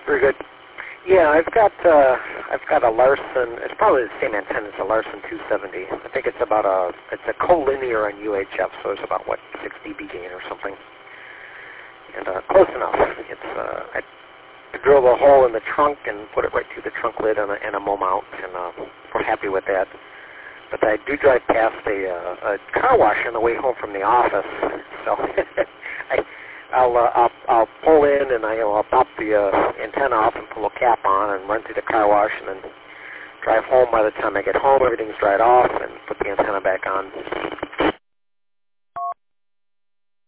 Very good. Yeah, I've got a Larson. It's probably the same antenna as a Larson 270. I think it's about it's a collinear on UHF, so it's about 6 dB gain or something, and close enough. I drilled a hole in the trunk and put it right through the trunk lid and a MO mount, and we're happy with that. But I do drive past a car wash on the way home from the office, so I'll pull in and I'll pop the antenna off and pull a cap on and run through the car wash and then drive home. By the time I get home, everything's dried off and put the antenna back on.